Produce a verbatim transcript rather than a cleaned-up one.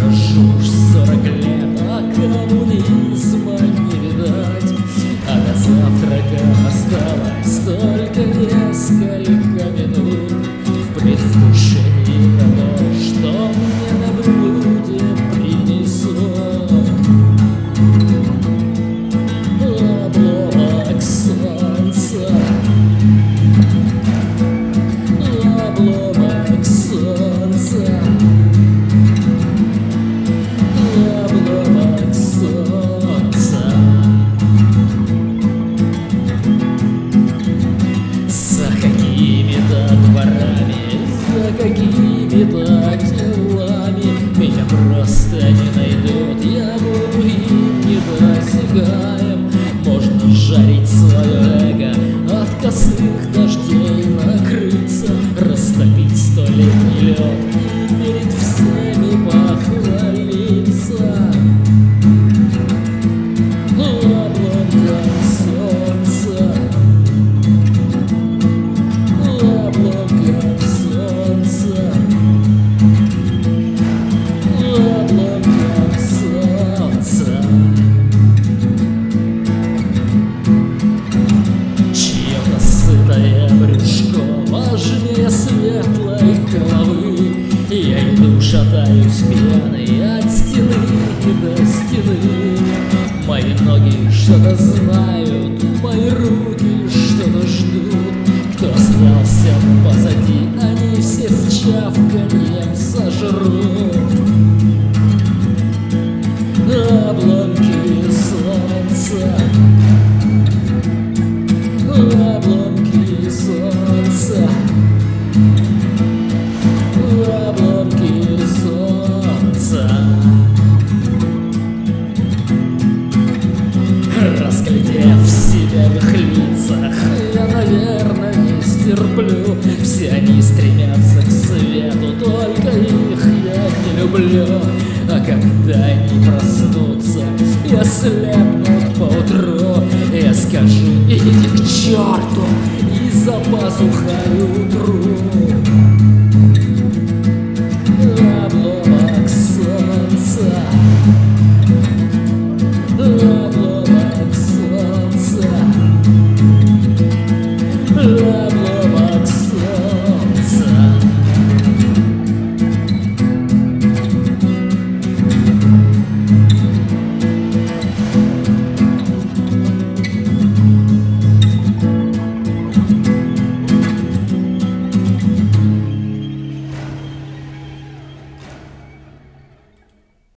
прохожу уж сорок лет, а коммунизма не видать. А до завтрака осталось только несколько минут в предвкушении того, что мне на блюде принесут. Обломок солнца, обломок солнца, обломок солнца. За какими-то дворами, за какими-то делами меня просто не найдут, я буду им недосягаем. Можно жарить свое эго, от косых дождей накрыться, растопить столетний лед и перед всеми похвалиться. Обломок солнца, обломок солнца, обломок солнца. Чье-то сытое брюшко важнее светлой головы. Я иду, шатаюсь пьяный от стены до стены. Мои ноги что-то знают, мои руки что-то ждут. Кто остался позади, они все с чавканьем сожрут. Обломки солнца, обломки солнца, обломки солнца. Разглядев себя в их лицах, я, наверное, не стерплю. Все они стремятся к свету, только их я не люблю. А когда они проснутся и ослепнут поутру, я скажу: идите к черту, и за пазухой утру.